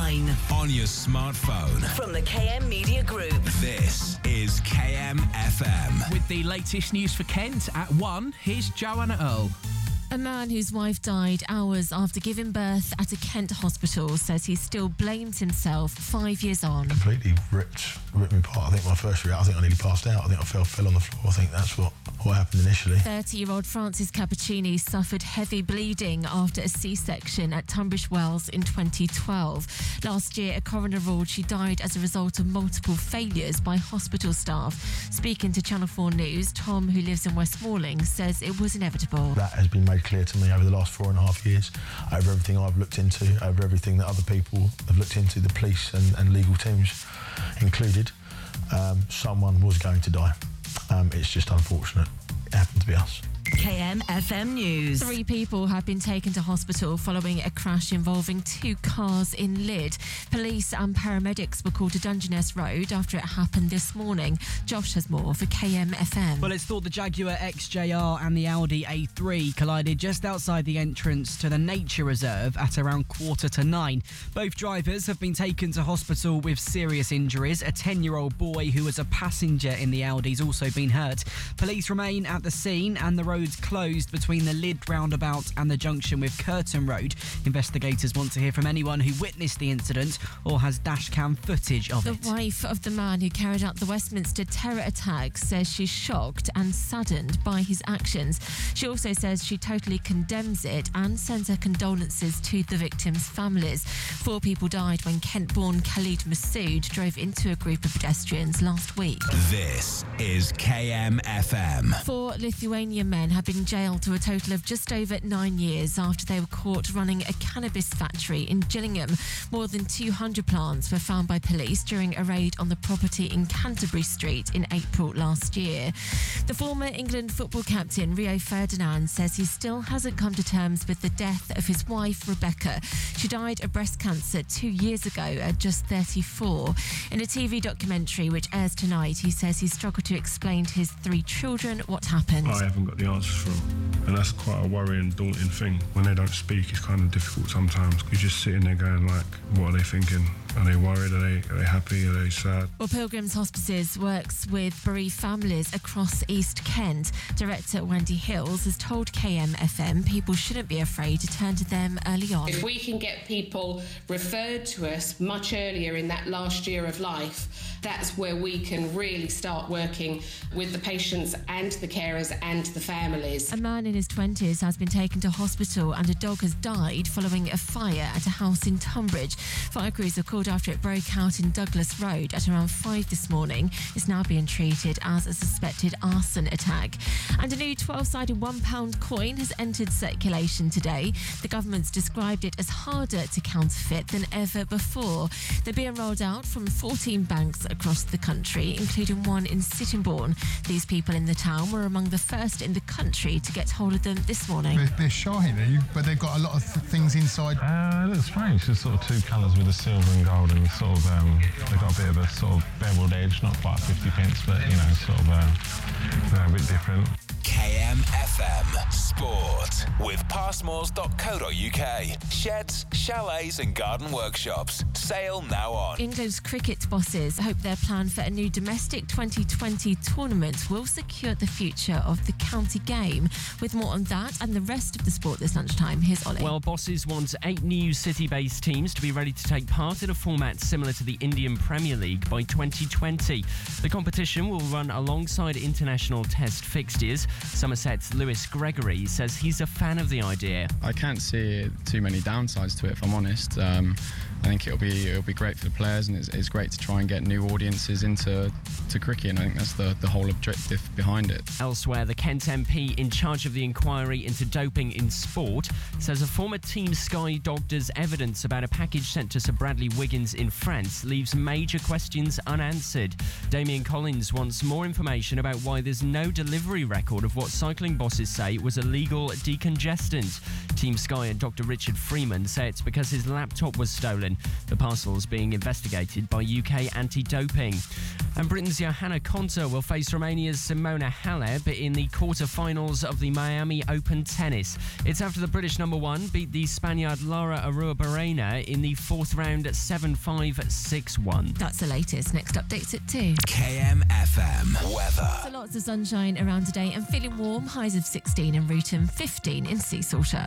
online. On your smartphone. From the KM Media Group. This is KM FM. With the latest news for Kent at 1, here's Joanna Earl. A man whose wife died hours after giving birth at a Kent hospital says he still blames himself 5 years on. Completely ripped me apart. I think my first reaction, I think I nearly passed out. I think I fell on the floor. I think that's what happened initially. 30-year-old Frances Cappuccini suffered heavy bleeding after a C-section at Tunbridge Wells in 2012. Last year, a coroner ruled she died as a result of multiple failures by hospital staff. Speaking to Channel 4 News, Tom, who lives in Westmoreland, says it was inevitable. That has been made clear to me over the last 4.5 years, over everything I've looked into, over everything that other people have looked into, the police and legal teams included. Someone was going to die. It's just unfortunate. It happened to be us. KM FM News. 3 people have been taken to hospital following a crash involving 2 cars in Lydd. Police and paramedics were called to Dungeness Road after it happened this morning. Josh has more for KM FM. Well, it's thought the Jaguar XJR and the Audi A3 collided just outside the entrance to the nature reserve at around 9:15. Both drivers have been taken to hospital with serious injuries. A 10-year-old boy who was a passenger in the Audi's also been hurt. Police remain at the scene and the roads closed between the Lydd roundabout and the junction with Curtin Road. Investigators want to hear from anyone who witnessed the incident or has dashcam footage of it. The wife of the man who carried out the Westminster terror attack says she's shocked and saddened by his actions. She also says she totally condemns it and sends her condolences to the victims' families. 4 people died when Kent-born Khalid Masood drove into a group of pedestrians last week. This is KM FM. 4 Lithuanian men have been jailed to a total of just over 9 years after they were caught running a cannabis factory in Gillingham. More than 200 plants were found by police during a raid on the property in Canterbury Street in April last year. The former England football captain Rio Ferdinand says he still hasn't come to terms with the death of his wife Rebecca. She died of breast cancer 2 years ago at just 34. In a TV documentary which airs tonight, he says he struggled to explain to his 3 children what happened. I haven't got the answers from, and that's quite a worrying, daunting thing. When they don't speak, it's kind of difficult sometimes. You're just sitting there going like, what are they thinking? Are they worried? Are they happy? Are they sad? Well, Pilgrims Hospices works with bereaved families across East Kent. Director Wendy Hills has told KM FM people shouldn't be afraid to turn to them early on. If we can get people referred to us much earlier in that last year of life, that's where we can really start working with the patients and the carers and the families. A man in his 20s has been taken to hospital and a dog has died following a fire at a house in Tunbridge. Fire crews are called after it broke out in Douglas Road at around 5 this morning. It's now being treated as a suspected arson attack. And a new 12-sided £1 coin has entered circulation today. The government's described it as harder to counterfeit than ever before. They're being rolled out from 14 banks across the country, including one in Sittingbourne. These people in the town were among the first in the country to get hold of them this morning. They're shiny, but they've got a lot of things inside. It looks strange. There's sort of 2 colours with the silver and gold, and sort of they've got a bit of a sort of beveled edge, not quite 50 pence, but sort of a bit different. KM FM Sport with passmores.co.uk. Sheds, chalets and garden workshops. Sale now on. England's cricket bosses hope their plan for a new domestic 2020 tournament will secure the future of the county game. With more on that and the rest of the sport this lunchtime, here's Ollie. Well, bosses want 8 new city-based teams to be ready to take part in a format similar to the Indian Premier League by 2020. The competition will run alongside international test fixtures. Somerset's Lewis Gregory says he's a fan of the idea. I can't see too many downsides to it, if I'm honest. I think it'll be great for the players, and it's great to try and get new audiences into cricket, and I think that's the whole objective behind it. Elsewhere, the Kent MP in charge of the inquiry into doping in sport says a former Team Sky doctor's evidence about a package sent to Sir Bradley Wiggins in France leaves major questions unanswered. Damien Collins wants more information about why there's no delivery record of what cycling bosses say was a legal decongestant. Team Sky and Dr. Richard Freeman say it's because his laptop was stolen London. The parcel's being investigated by UK anti-doping. And Britain's Johanna Konta will face Romania's Simona Halep in the quarter-finals of the Miami Open Tennis. It's after the British number one beat the Spaniard Lara Arruabarrena in the fourth round at 7-5, 6-1. That's the latest. Next update's at 2. KMFM weather. So lots of sunshine around today and feeling warm. Highs of 16 in Rootham, 15 in Sea Salter.